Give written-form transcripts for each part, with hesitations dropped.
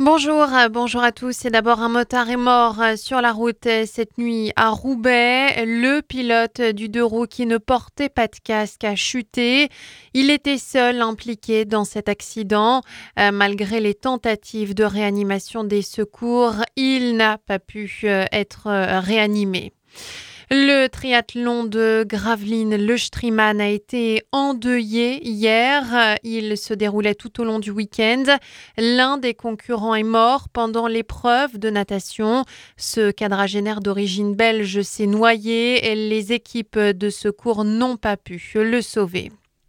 Bonjour à tous. Et d'abord, un motard est mort sur la route cette nuit à Roubaix. Le pilote du deux roues qui ne portait pas de casque a chuté. Il était seul impliqué dans cet accident. Malgré les tentatives de réanimation des secours, il n'a pas pu être réanimé. Le triathlon de Gravelines, le Striemann, a été endeuillé hier. Il se déroulait tout au long du week-end. L'un des concurrents est mort pendant l'épreuve de natation. Ce quadragénaire d'origine belge s'est noyé et les équipes de secours n'ont pas pu le sauver.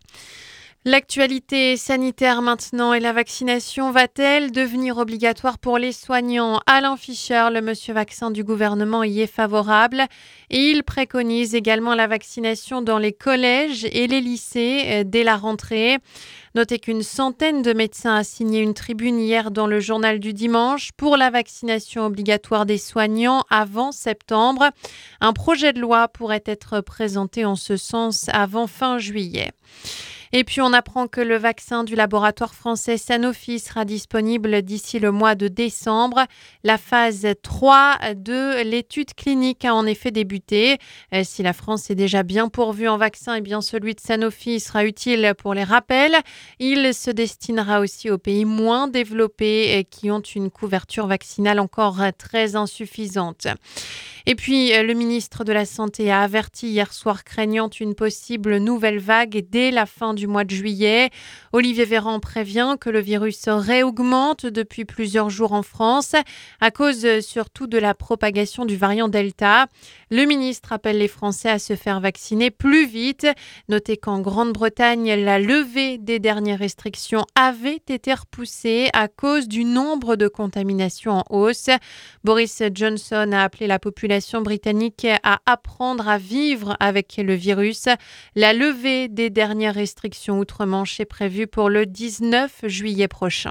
L'actualité sanitaire maintenant et la vaccination va-t-elle devenir obligatoire pour les soignants? Alain Fischer, le monsieur vaccin du gouvernement, y est favorable et il préconise également la vaccination dans les collèges et les lycées dès la rentrée. Notez qu'une centaine de médecins a signé une tribune hier dans le journal du dimanche pour la vaccination obligatoire des soignants avant septembre. Un projet de loi pourrait être présenté en ce sens avant fin juillet. Et puis on apprend que le vaccin du laboratoire français Sanofi sera disponible d'ici le mois de décembre. La phase 3 de l'étude clinique a en effet débuté. Si la France est déjà bien pourvue en vaccins, eh bien celui de Sanofi sera utile pour les rappels. Il se destinera aussi aux pays moins développés qui ont une couverture vaccinale encore très insuffisante. Et puis, le ministre de la Santé a averti hier soir craignant une possible nouvelle vague dès la fin du mois de juillet. Olivier Véran prévient que le virus réaugmente depuis plusieurs jours en France à cause surtout de la propagation du variant Delta. Le ministre appelle les Français à se faire vacciner plus vite. Notez qu'en Grande-Bretagne, la levée des dernières restrictions avait été repoussée à cause du nombre de contaminations en hausse. Boris Johnson a appelé la population britannique à apprendre à vivre avec le virus. La levée des dernières restrictions outre-Manche est prévue pour le 19 juillet prochain.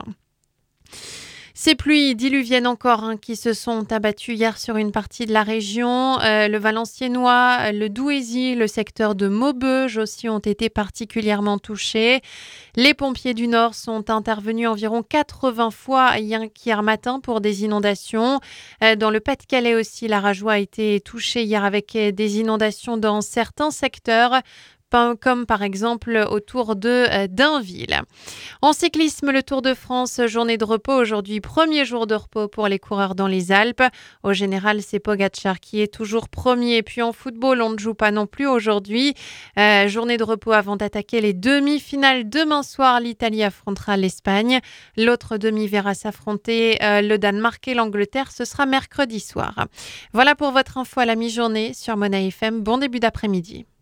Ces pluies diluviennes encore qui se sont abattues hier sur une partie de la région. Le Valenciennois, le Douaisis, le secteur de Maubeuge aussi ont été particulièrement touchés. Les pompiers du Nord sont intervenus environ 80 fois hier matin pour des inondations. Dans le Pas-de-Calais aussi, la Rajoie a été touchée hier avec des inondations dans certains secteurs, comme par exemple autour de Dainville. En cyclisme, le Tour de France, journée de repos aujourd'hui, premier jour de repos pour les coureurs dans les Alpes. Au général, c'est Pogačar qui est toujours premier. Puis en football, on ne joue pas non plus aujourd'hui. Journée de repos avant d'attaquer les demi-finales. Demain soir, l'Italie affrontera l'Espagne. L'autre demi verra s'affronter le Danemark et l'Angleterre. Ce sera mercredi soir. Voilà pour votre info à la mi-journée sur Mona FM. Bon début d'après-midi.